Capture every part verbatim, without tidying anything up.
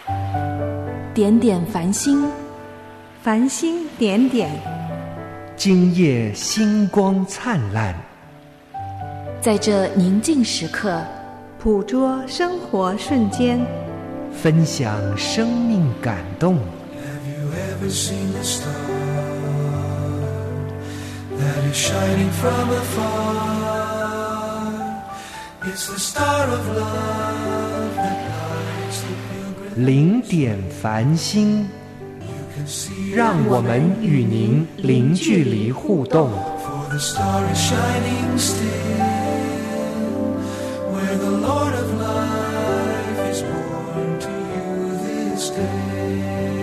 点点繁星， 繁星点点， 今夜星光灿烂。 在这宁静时刻， 捕捉生活瞬间， 分享生命感动。 Have you ever seen a star that is shining from afar? It's the star of love that lights the pilgrim. 零点繁星，让我们与您零距离互动。 For the star is shining still, where the Lord of life is born to you this day.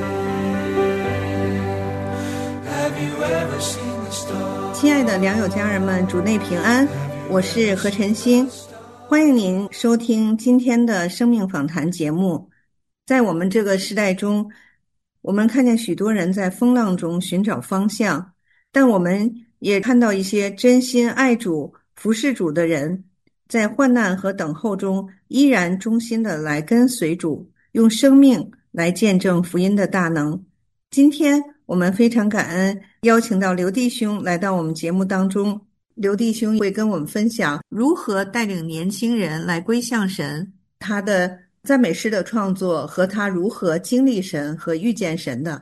Have you ever seen the star? 亲爱的良友家人们，主内平安，我是何晨星，欢迎您收听今天的生命访谈节目。在我们这个时代中，我们看见许多人在风浪中寻找方向，但我们也看到一些真心爱主、服侍主的人，在患难和等候中依然忠心的来跟随主，用生命来见证福音的大能。今天我们非常感恩邀请到刘弟兄来到我们节目当中，刘弟兄会跟我们分享如何带领年轻人来归向神，他的赞美诗的创作和他如何经历神和遇见神的。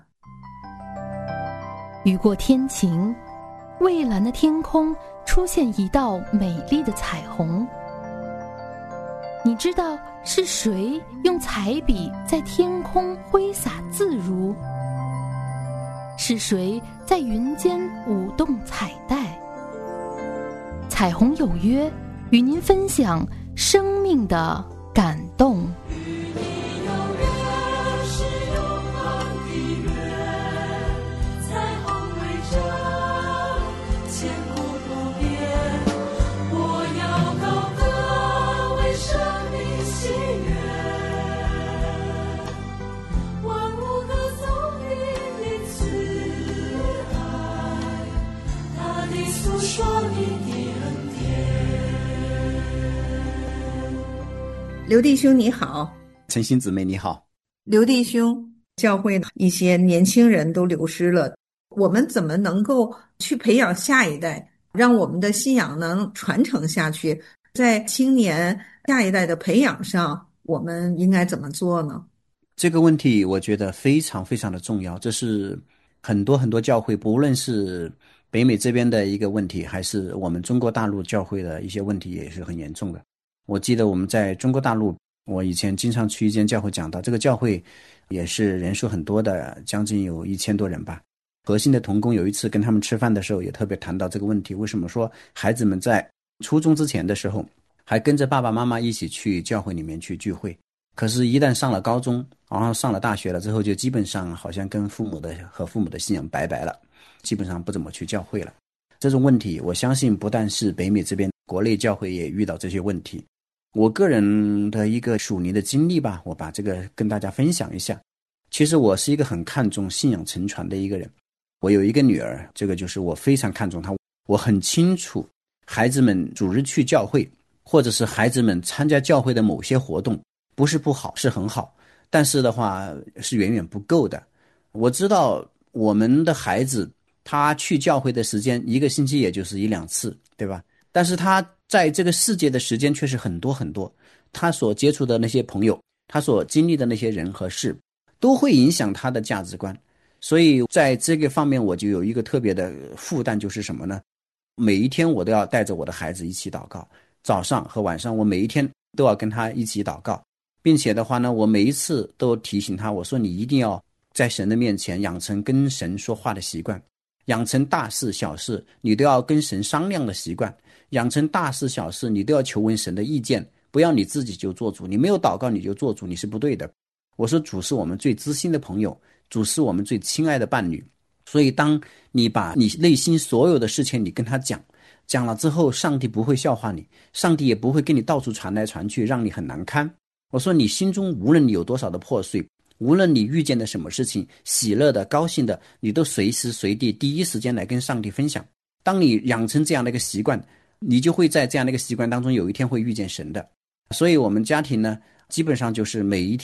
雨过天晴，蔚蓝的天空出现一道美丽的彩虹。你知道是谁用彩笔在天空挥洒自如？是谁在云间舞动彩带？彩虹有约，与您分享生命的感动。 刘弟兄你好。 晨星姊妹你好。 刘弟兄，教会一些年轻人都流失了，我们怎么能够去培养下一代，让我们的信仰能传承下去？在青年下一代的培养上，我们应该怎么做呢？ 这个问题我觉得非常非常的重要，这是很多很多教会，不论是北美这边的一个问题，还是我们中国大陆教会的一些问题，也是很严重的。我记得我们在中国大陆，我以前经常去一间教会讲到，这个教会也是人数很多的，将近有一千多人吧。核心的同工有一次跟他们吃饭的时候，也特别谈到这个问题，为什么说孩子们在初中之前的时候还跟着爸爸妈妈一起去教会里面去聚会，可是一旦上了高中，然后上了大学了之后，就基本上好像跟父母的和父母的信仰拜拜了，基本上不怎么去教会了。这种问题我相信不但是北美这边，国内教会也遇到这些问题。我个人的一个属灵的经历吧，我把这个跟大家分享一下。其实我是一个很看重信仰承传的一个人，我有一个女儿，这个就是我非常看重她。我很清楚孩子们主日去教会，或者是孩子们参加教会的某些活动，不是不好，是很好，但是的话是远远不够的。我知道我们的孩子他去教会的时间一个星期也就是一两次，对吧？但是他在这个世界的时间却是很多很多，他所接触的那些朋友，他所经历的那些人和事，都会影响他的价值观。所以在这个方面我就有一个特别的负担，就是什么呢？每一天我都要带着我的孩子一起祷告，早上和晚上我每一天都要跟他一起祷告，并且的话呢，我每一次都提醒他，我说你一定要在神的面前养成跟神说话的习惯，养成大事小事你都要跟神商量的习惯，养成大事小事你都要求问神的意见，不要你自己就做主，你没有祷告你就做主，你是不对的。我说主是我们最知心的朋友，主是我们最亲爱的伴侣，所以当你把你内心所有的事情你跟他讲，讲了之后，上帝不会笑话你，上帝也不会跟你到处传来传去让你很难堪。我说你心中无论你有多少的破碎，无论你遇见的什么事情，喜乐的高兴的，你都随时随地第一时间来跟上帝分享。当你养成这样的一个习惯，你就会在这样的一个习惯当中有一天会遇见神的。所以我们家庭呢，基本上就是每一天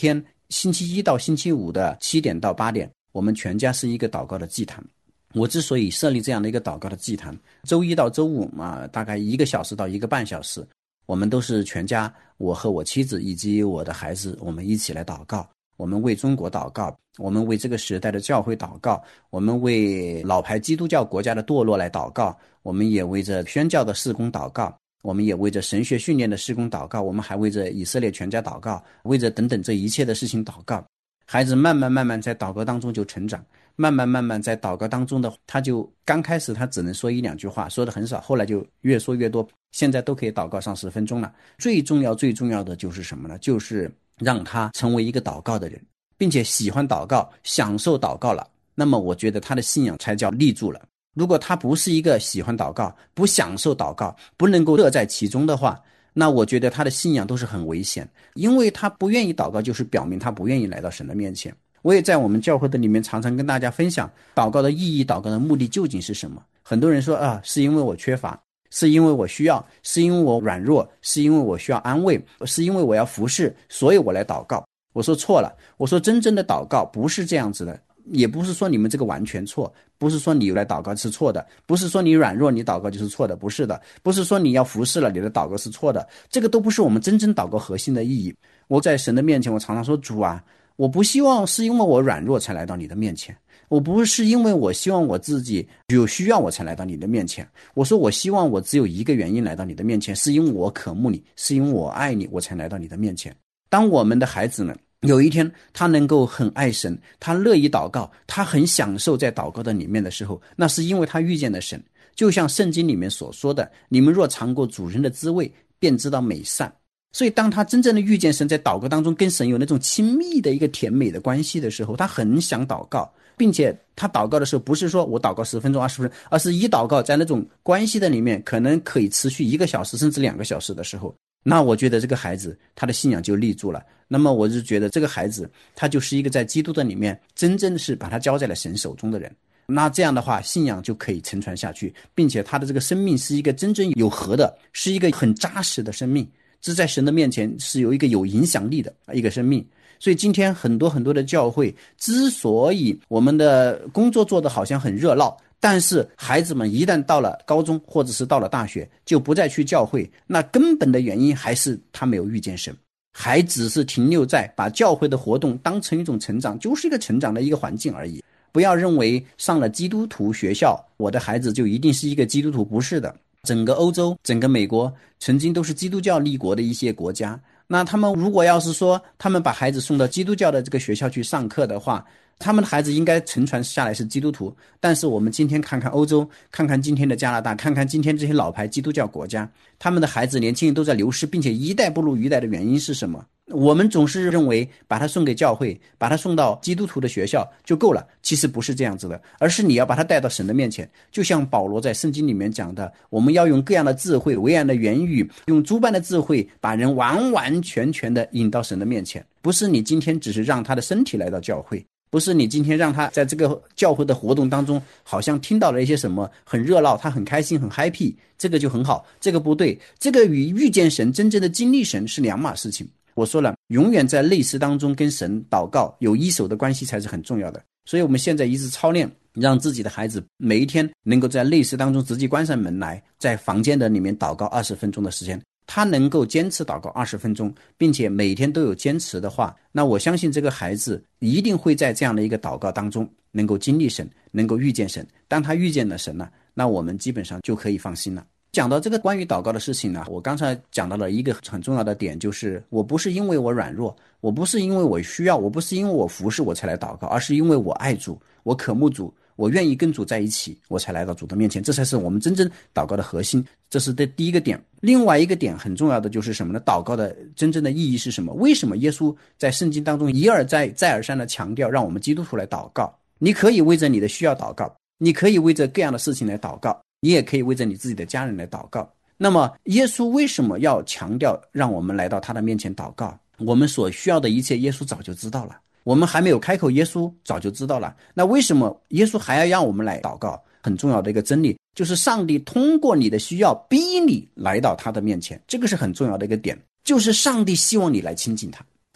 星期一到星期五的七点到八点，我们全家是一个祷告的祭坛。我之所以设立这样的一个祷告的祭坛，周一到周五嘛，大概一个小时到一个半小时，我们都是全家，我和我妻子以及我的孩子，我们一起来祷告。我们为中国祷告，我们为这个时代的教会祷告，我们为老牌基督教国家的堕落来祷告，我们也为着宣教的事工祷告，我们也为着神学训练的事工祷告，我们还为着以色列全家祷告，为着等等这一切的事情祷告。孩子慢慢慢慢在祷告当中就成长，慢慢慢慢在祷告当中的，他就刚开始他只能说一两句话，说的很少，后来就越说越多，现在都可以祷告上十分钟了。最重要最重要的就是什么呢？就是让他成为一个祷告的人，并且喜欢祷告，享受祷告了，那么我觉得他的信仰才叫立住了。如果他不是一个喜欢祷告，不享受祷告，不能够乐在其中的话，那我觉得他的信仰都是很危险，因为他不愿意祷告，就是表明他不愿意来到神的面前。我也在我们教会的里面常常跟大家分享祷告的意义，祷告的目的究竟是什么。很多人说啊，是因为我缺乏，是因为我需要，是因为我软弱，是因为我需要安慰，是因为我要服侍，所以我来祷告。我说错了，我说真正的祷告不是这样子的，也不是说你们这个完全错，不是说你来祷告是错的，不是说你软弱你祷告就是错的，不是的，不是说你要服侍了你的祷告是错的，这个都不是我们真正祷告核心的意义。我在神的面前，我常常说，主啊，我不希望是因为我软弱才来到你的面前，我不是因为我希望我自己有需要我才来到你的面前，我说我希望我只有一个原因来到你的面前，是因为我渴慕你，是因为我爱你，我才来到你的面前。当我们的孩子呢，有一天他能够很爱神，他乐意祷告，他很享受在祷告的里面的时候，那是因为他遇见了神。就像圣经里面所说的，你们若尝过主人的滋味，便知道美善。所以当他真正的遇见神，在祷告当中跟神有那种亲密的一个甜美的关系的时候，他很想祷告，并且他祷告的时候不是说我祷告十分钟二十分钟，而是一祷告在那种关系的里面可能可以持续一个小时甚至两个小时的时候，那我觉得这个孩子他的信仰就立住了。那么我就觉得这个孩子他就是一个在基督的里面真正是把他交在了神手中的人，那这样的话信仰就可以承传下去，并且他的这个生命是一个真正有核的，是一个很扎实的生命，这在神的面前是有一个有影响力的一个生命。所以今天很多很多的教会之所以我们的工作做得好像很热闹，但是孩子们一旦到了高中或者是到了大学就不再去教会，那根本的原因还是他没有遇见神，还只是停留在把教会的活动当成一种成长，就是一个成长的一个环境而已。不要认为上了基督徒学校我的孩子就一定是一个基督徒，不是的。整个欧洲整个美国曾经都是基督教立国的一些国家，那他们如果要是说他们把孩子送到基督教的这个学校去上课的话，他们的孩子应该承传下来是基督徒。但是我们今天看看欧洲，看看今天的加拿大，看看今天这些老牌基督教国家，他们的孩子年轻人都在流失，并且一代不如一代的原因是什么？我们总是认为把他送给教会，把他送到基督徒的学校就够了，其实不是这样子的，而是你要把他带到神的面前。就像保罗在圣经里面讲的，我们要用各样的智慧，伟岸的言语，用诸般的智慧，把人完完全全的引到神的面前。不是你今天只是让他的身体来到教会，不是你今天让他在这个教会的活动当中好像听到了一些什么很热闹，他很开心很 happy， 这个就很好，这个不对，这个与遇见神真正的经历神是两码事情。我说了，永远在内室当中跟神祷告有一手的关系才是很重要的。所以我们现在一直操练，让自己的孩子每一天能够在内室当中直接关上门来，在房间的里面祷告二十分钟的时间。他能够坚持祷告二十分钟，并且每天都有坚持的话，那我相信这个孩子一定会在这样的一个祷告当中能够经历神，能够遇见神。当他遇见了神了，那我们基本上就可以放心了。讲到这个关于祷告的事情呢，我刚才讲到了一个很重要的点，就是我不是因为我软弱，我不是因为我需要，我不是因为我服侍我才来祷告，而是因为我爱主，我渴慕主，我愿意跟主在一起，我才来到主的面前，这才是我们真正祷告的核心。这是的第一个点。另外一个点很重要的就是什么呢？祷告的真正的意义是什么？为什么耶稣在圣经当中一而再再而三的强调让我们基督徒来祷告？你可以为着你的需要祷告，你可以为着各样的事情来祷告，你也可以为着你自己的家人来祷告。那么耶稣为什么要强调让我们来到他的面前祷告？我们所需要的一切耶稣早就知道了，我们还没有开口，耶稣早就知道了。那为什么耶稣还要让我们来祷告？很重要的一个真理就是上帝通过你的需要逼你来到他的面前，这个是很重要的一个点，就是上帝希望你来亲近他，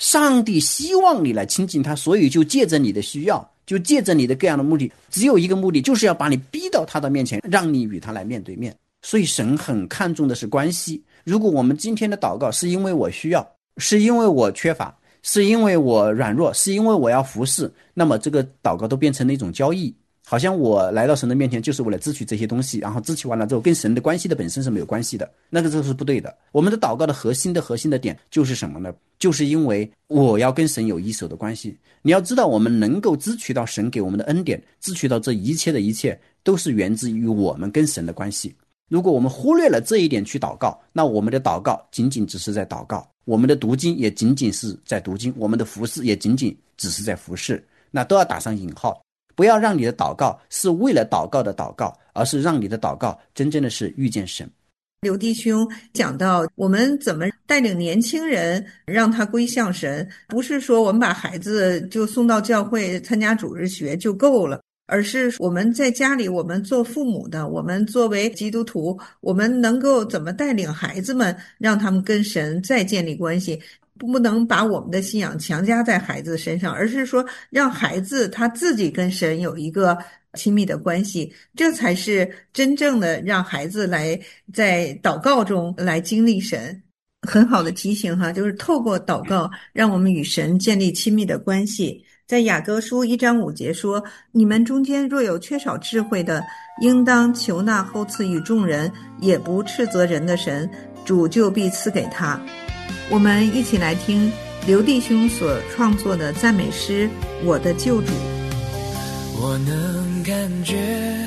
上帝希望你来亲近他，所以就借着你的需要，就借着你的各样的目的，只有一个目的，就是要把你逼到他的面前，让你与他来面对面。所以神很看重的是关系。如果我们今天的祷告是因为我需要，是因为我缺乏，是因为我软弱，是因为我要服侍，那么这个祷告都变成了一种交易，好像我来到神的面前就是为了支取这些东西，然后支取完了之后跟神的关系的本身是没有关系的，那个这是不对的。我们的祷告的核心的核心的点就是什么呢？就是因为我要跟神有一手的关系。你要知道，我们能够支取到神给我们的恩典，支取到这一切的一切，都是源自于我们跟神的关系。如果我们忽略了这一点去祷告，那我们的祷告仅仅只是在祷告，我们的读经也仅仅是在读经，我们的服侍也仅仅只是在服侍，那都要打上引号。不要让你的祷告是为了祷告的祷告，而是让你的祷告真正的是遇见神。 刘弟兄讲到我们怎么带领年轻人让他归向神，不是说我们把孩子就送到教会参加主日学就够了，而是我们在家里，我们做父母的，我们作为基督徒，我们能够怎么带领孩子们，让他们跟神再建立关系，不能把我们的信仰强加在孩子身上，而是说让孩子他自己跟神有一个亲密的关系，这才是真正的让孩子来在祷告中来经历神。很好的提醒哈，就是透过祷告让我们与神建立亲密的关系。在雅各书一章五节说，你们中间若有缺少智慧的，应当求那厚赐与众人，也不斥责人的神，主就必赐给他。我们一起来听刘弟兄所创作的赞美诗《我的救主》。 我能感觉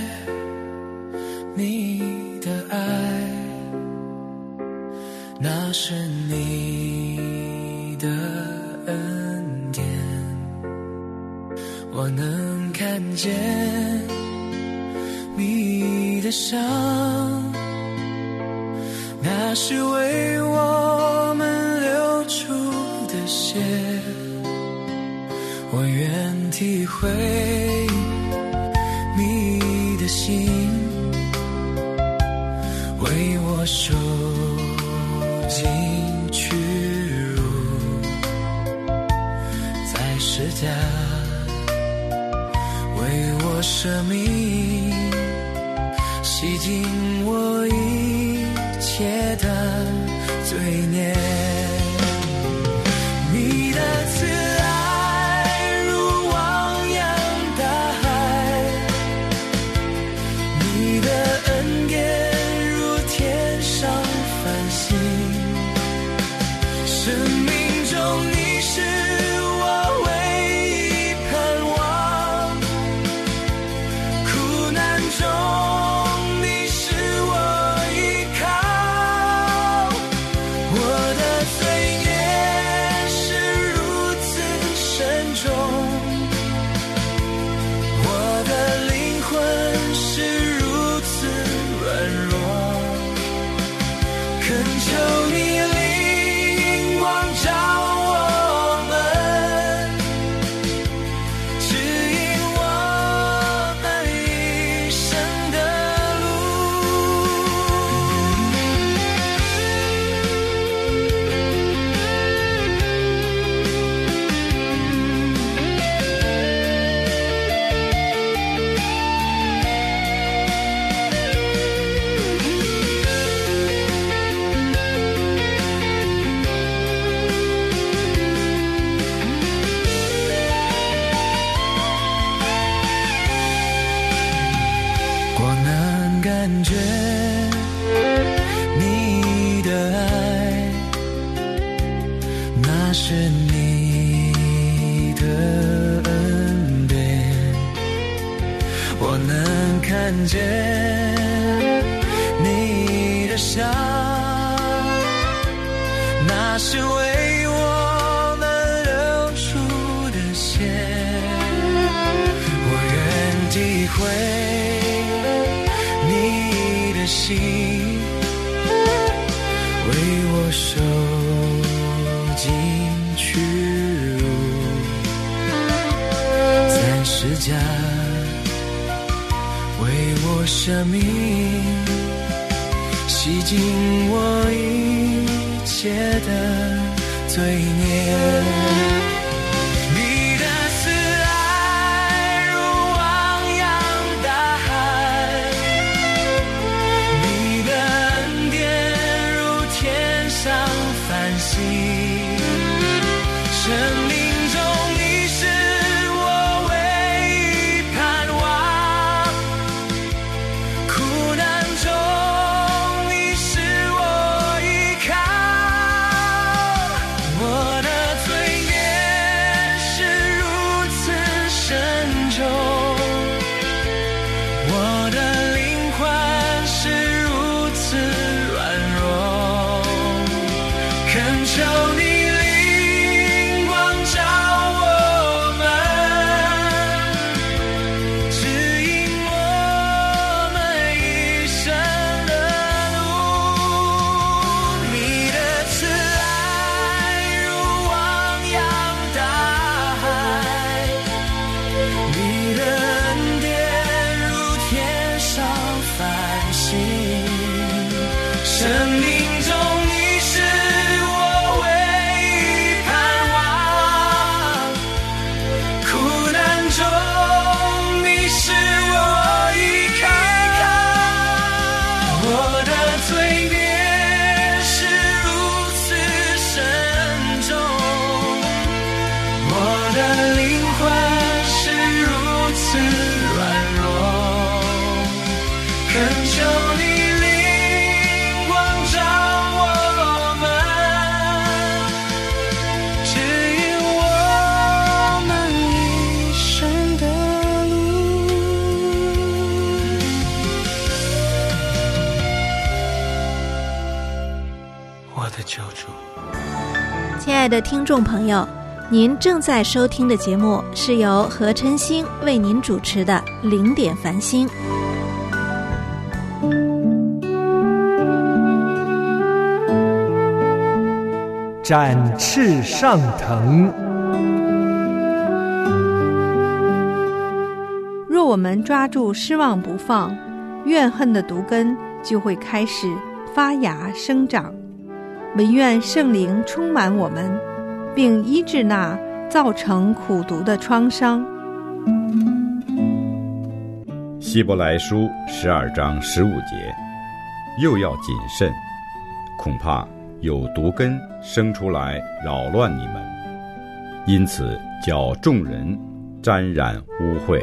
你的爱，那是你的恩典。我能看见你的伤，那是为我们流出的血。我愿体会你的心，为我受尽屈辱，在十架为我舍命，洗净我一切的罪孽。你的慈爱如汪洋大海，你的恩典如天上繁星，生命中你是我唯一盼望，苦难中你是我依靠。我的罪孽是如此深重，我的灵魂是如此软弱，恳求你灵光照我们，指引我们一生的我能感觉你的爱，那是你的恩典。我能看见你的伤，那是为我们流出的血。我愿体会心，为我受尽屈辱，在十架为我舍命，洗净我一切的罪孽。 爱的听众朋友，您正在收听的节目是由何晨星为您主持的《零点繁星》。 展翅上腾。 若我们抓住失望不放，怨恨的毒根就会开始发芽生长。唯愿圣灵充满我们，并医治那造成苦毒的创伤。 希伯来书十二章十五节，又要谨慎，恐怕有毒根生出来扰乱你们，因此叫众人沾染污秽。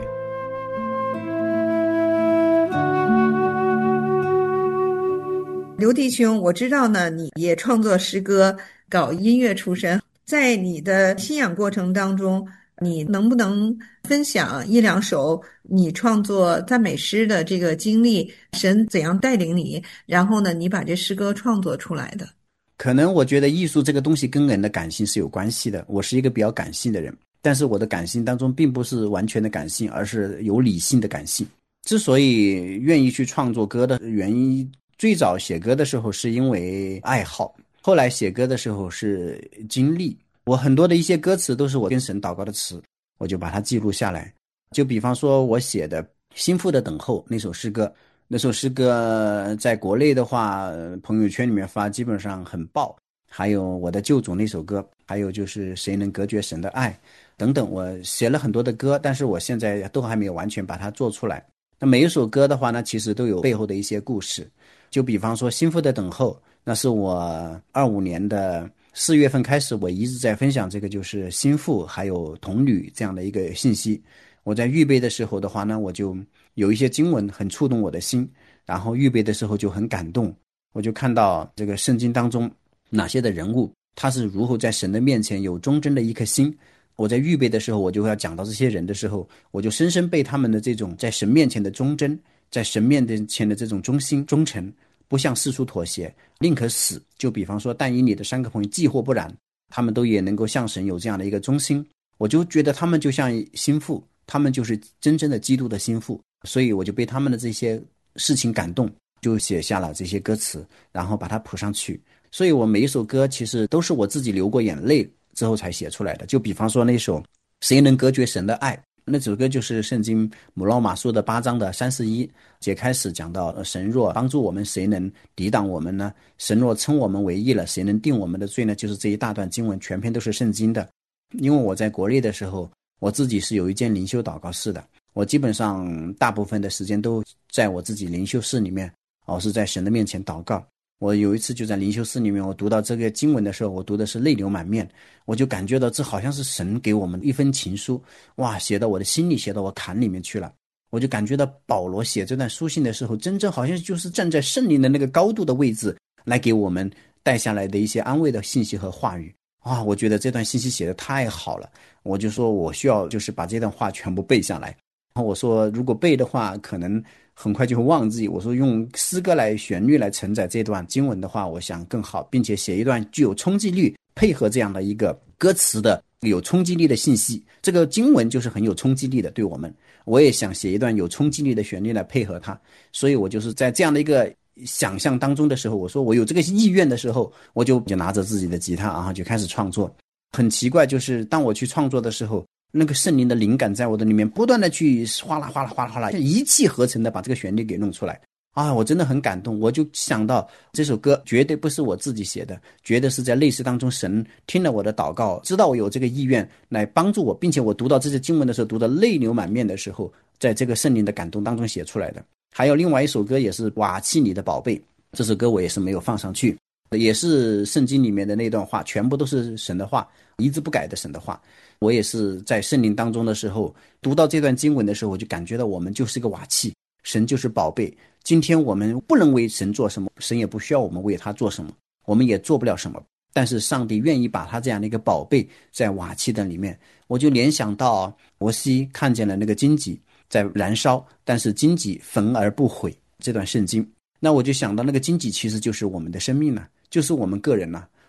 刘弟兄，我知道呢，你也创作诗歌，搞音乐出身，在你的信仰过程当中，你能不能分享一两首你创作赞美诗的这个经历？神怎样带领你，然后呢，你把这诗歌创作出来的？ 可能我觉得艺术这个东西跟人的感性是有关系的。我是一个比较感性的人，但是我的感性当中并不是完全的感性，而是有理性的感性。之所以愿意去创作歌的原因，最早写歌的时候是因为爱好，后来写歌的时候是经历。我很多的一些歌词都是我跟神祷告的词，我就把它记录下来。就比方说我写的《心腹的等候》那首诗歌，那首诗歌在国内的话，朋友圈里面发基本上很爆。还有我的救主那首歌，还有就是谁能隔绝神的爱等等，我写了很多的歌，但是我现在都还没有完全把它做出来。那每一首歌的话呢，其实都有背后的一些故事。就比方说心腹的等候，那是我二五年的四月份开始，我一直在分享这个就是心腹还有童女这样的一个信息。我在预备的时候的话呢，我就有一些经文很触动我的心，然后预备的时候就很感动。我就看到这个圣经当中哪些的人物，他是如何在神的面前有忠贞的一颗心。我在预备的时候，我就要讲到这些人的时候，我就深深被他们的这种在神面前的忠贞，在神面前的这种忠心忠诚，不向世俗妥协，宁可死。就比方说但以理的三个朋友既或不然，他们都也能够向神有这样的一个忠心。我就觉得他们就像心腹，他们就是真正的基督的心腹，所以我就被他们的这些事情感动，就写下了这些歌词，然后把它谱上去。所以我每一首歌其实都是我自己流过眼泪之后才写出来的。就比方说那首谁能隔绝神的爱，那首歌就是圣经母老马书的八章的三十一节开始讲到，神若帮助我们，谁能抵挡我们呢？神若称我们为义了，谁能定我们的罪呢？就是这一大段经文全篇都是圣经的。因为我在国内的时候，我自己是有一间灵修祷告室的，我基本上大部分的时间都在我自己灵修室里面，我是在神的面前祷告。我有一次就在灵修室里面，我读到这个经文的时候，我读的是泪流满面，我就感觉到这好像是神给我们一封情书，哇，写到我的心里，写到我坎里面去了。我就感觉到保罗写这段书信的时候，真正好像就是站在圣灵的那个高度的位置来给我们带下来的一些安慰的信息和话语。啊，我觉得这段信息写得太好了，我就说我需要就是把这段话全部背下来。然后我说如果背的话可能很快就会忘记，我说用诗歌来旋律来承载这段经文的话，我想更好，并且写一段具有冲击力，配合这样的一个歌词的有冲击力的信息。这个经文就是很有冲击力的，对我们，我也想写一段有冲击力的旋律来配合它。所以我就是在这样的一个想象当中的时候，我说我有这个意愿的时候，我就就拿着自己的吉他，然后就开始创作。很奇怪，就是当我去创作的时候，那个圣灵的灵感在我的里面不断的去哗啦哗啦哗啦哗啦一气呵成的把这个旋律给弄出来啊！我真的很感动。我就想到这首歌绝对不是我自己写的，绝对是在类似当中神听了我的祷告，知道我有这个意愿来帮助我，并且我读到这些经文的时候，读到泪流满面的时候，在这个圣灵的感动当中写出来的。还有另外一首歌也是瓦器里的宝贝，这首歌我也是没有放上去，也是圣经里面的那段话，全部都是神的话，一字不改的神的话。我也是在圣灵当中的时候，读到这段经文的时候，我就感觉到我们就是个瓦器，神就是宝贝。今天我们不能为神做什么，神也不需要我们为他做什么，我们也做不了什么，但是上帝愿意把他这样的一个宝贝在瓦器的里面。我就联想到摩西看见了那个荆棘在燃烧，但是荆棘焚而不毁这段圣经，那我就想到那个荆棘其实就是我们的生命呢、啊，就是我们个人呢、啊。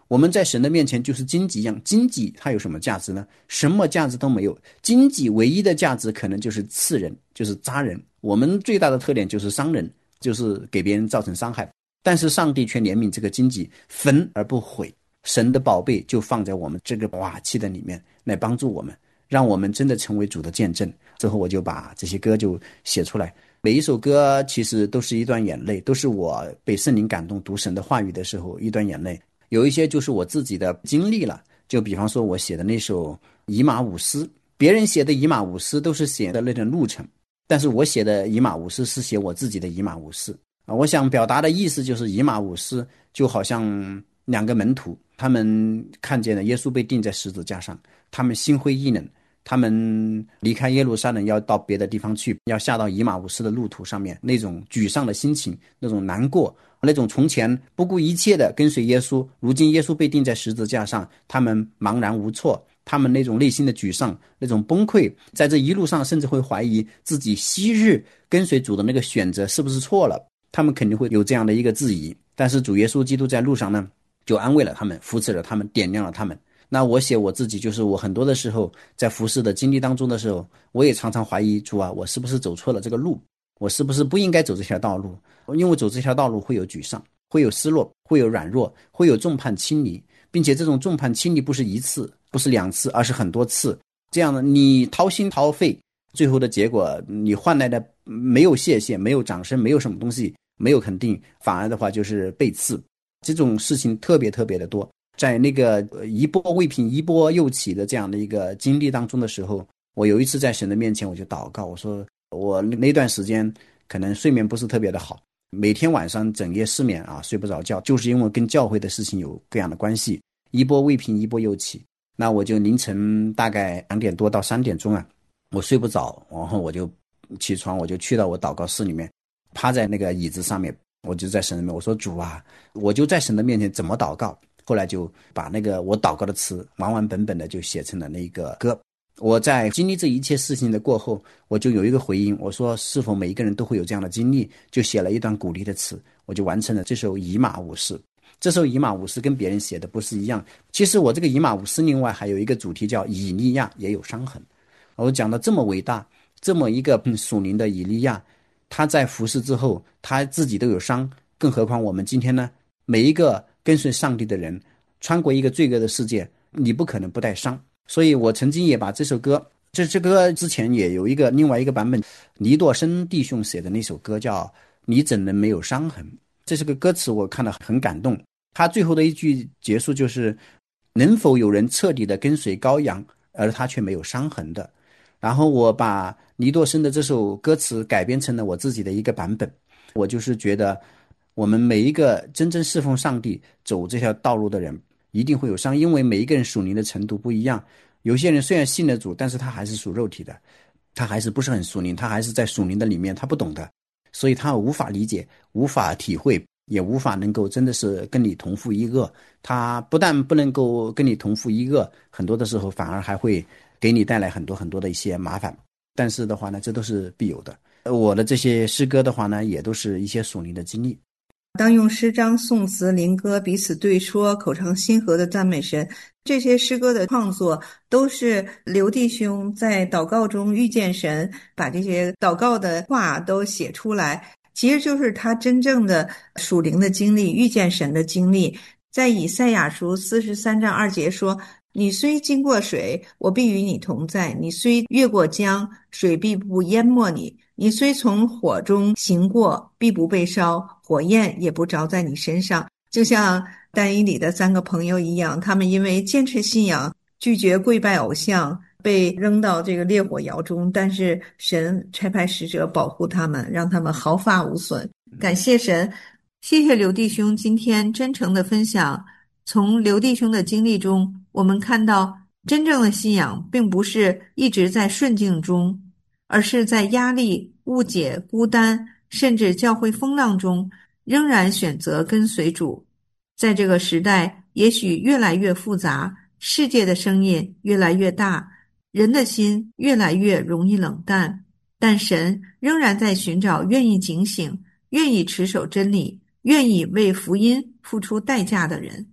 我们在神的面前就是荆棘一样，荆棘它有什么价值呢？什么价值都没有。荆棘唯一的价值可能就是刺人，就是扎人。我们最大的特点就是伤人，就是给别人造成伤害。但是上帝却怜悯这个荆棘，焚而不毁。神的宝贝就放在我们这个瓦器的里面，来帮助我们，让我们真的成为主的见证。之后我就把这些歌就写出来，每一首歌其实都是一段眼泪，都是我被圣灵感动读神的话语的时候一段眼泪。有一些就是我自己的经历了，就比方说我写的那首以马忤斯，别人写的以马忤斯都是写的那段路程，但是我写的以马忤斯是写我自己的以马忤斯啊。我想表达的意思就是以马忤斯就好像两个门徒，他们看见了耶稣被钉在十字架上，他们心灰意冷，他们离开耶路撒冷要到别的地方去，要下到以马忤斯的路途上面，那种沮丧的心情，那种难过，那种从前不顾一切的跟随耶稣，如今耶稣被钉在十字架上，他们茫然无措，他们那种内心的沮丧，那种崩溃，在这一路上甚至会怀疑自己昔日跟随主的那个选择是不是错了，他们肯定会有这样的一个质疑。但是主耶稣基督在路上呢，就安慰了他们，扶持了他们，点亮了他们。那我写我自己，就是我很多的时候在服事的经历当中的时候，我也常常怀疑主啊，我是不是走错了这个路，我是不是不应该走这条道路，因为走这条道路会有沮丧，会有失落，会有软弱，会有众叛亲离，并且这种众叛亲离不是一次，不是两次，而是很多次。这样的你掏心掏肺，最后的结果你换来的没有谢谢，没有掌声，没有什么东西，没有肯定，反而的话就是背刺。这种事情特别特别的多。在那个一波未平一波又起的这样的一个经历当中的时候，我有一次在神的面前我就祷告，我说我那段时间可能睡眠不是特别的好，每天晚上整夜失眠啊，睡不着觉，就是因为跟教会的事情有各样的关系，一波未平一波又起。那我就凌晨大概两点多到三点钟啊，我睡不着，然后我就起床，我就去到我祷告室里面，趴在那个椅子上面，我就在神的面，我说主啊，我就在神的面前怎么祷告。后来就把那个我祷告的词完完本本的就写成了那个歌。我在经历这一切事情的过后，我就有一个回应，我说是否每一个人都会有这样的经历，就写了一段鼓励的词，我就完成了这首以马忤斯。这首以马忤斯跟别人写的不是一样，其实我这个以马忤斯另外还有一个主题叫以利亚也有伤痕。我讲的这么伟大，这么一个属灵的以利亚，他在服侍之后他自己都有伤，更何况我们今天呢，每一个跟随上帝的人穿过一个罪恶的世界，你不可能不带伤。所以我曾经也把这首歌，这这歌之前也有一个另外一个版本，尼朵生弟兄写的那首歌叫你怎能没有伤痕。这是个歌词我看了很感动，他最后的一句结束就是能否有人彻底的跟随羔羊而他却没有伤痕的。然后我把尼朵生的这首歌词改编成了我自己的一个版本。我就是觉得我们每一个真正侍奉上帝走这条道路的人一定会有伤，因为每一个人属灵的程度不一样。有些人虽然信了主，但是他还是属肉体的，他还是不是很属灵，他还是在属灵的里面，他不懂的，所以他无法理解，无法体会，也无法能够真的是跟你同负一恶。他不但不能够跟你同负一恶，很多的时候反而还会给你带来很多很多的一些麻烦。但是的话呢，这都是必有的。我的这些诗歌的话呢，也都是一些属灵的经历。 当用诗章、颂词、灵歌彼此对说，口唱心和的赞美神，这些诗歌的创作都是刘弟兄在祷告中遇见神，把这些祷告的话都写出来，其实就是他真正的属灵的经历，遇见神的经历。在以赛亚书四十三章二节说，你虽经过水，我必与你同在；你虽越过江，水必不淹没你；你虽从火中行过，必不被烧，火焰也不着在你身上。就像但以理的三个朋友一样，他们因为坚持信仰，拒绝跪拜偶像，被扔到这个烈火窑中，但是神差派使者保护他们，让他们毫发无损。感谢神，谢谢刘弟兄今天真诚的分享。从刘弟兄的经历中，我们看到真正的信仰并不是一直在顺境中，而是在压力、误解、孤单，甚至教会风浪中，仍然选择跟随主。在这个时代，也许越来越复杂，世界的声音越来越大，人的心越来越容易冷淡，但神仍然在寻找愿意警醒、愿意持守真理、愿意为福音付出代价的人。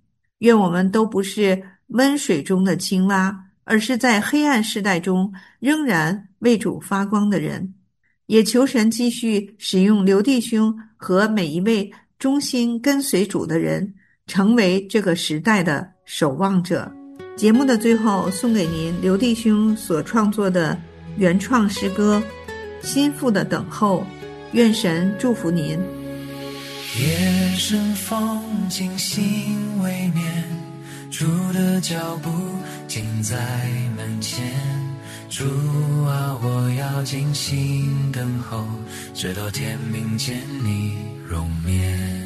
愿我们都不是温水中的青蛙，而是在黑暗世代中仍然为主发光的人。也求神继续使用刘弟兄和每一位忠心跟随主的人，成为这个时代的守望者。节目的最后，送给您刘弟兄所创作的原创诗歌《心腹的等候》，愿神祝福您。 夜深风静心未眠，主的脚步近在门前，主啊，我要静心等候，直到天明见你容面。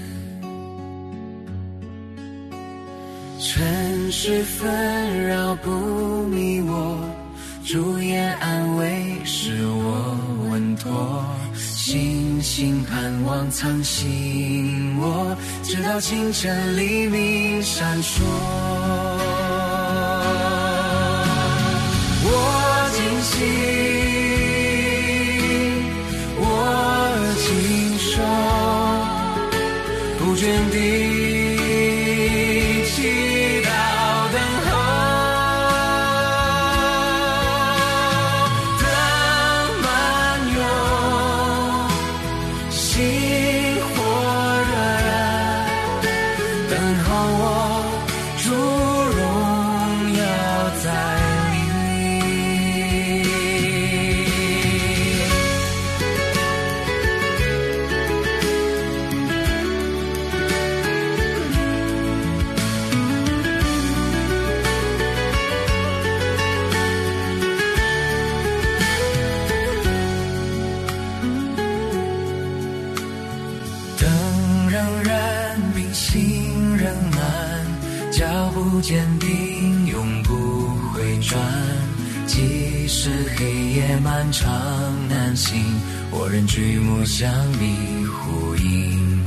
尘世纷扰不迷我，主言安慰使我稳妥，信心盼望藏心我，直到清晨黎明闪烁。我尽心，我谨守，不倦地祈祷等候，等满有心火热，等候我主荣耀在坚定永不回转，即使黑夜漫长难行，我仍举目向你呼应，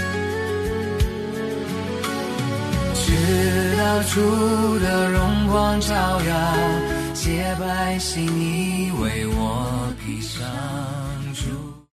直到主的荣光照耀，洁白心你为我披上主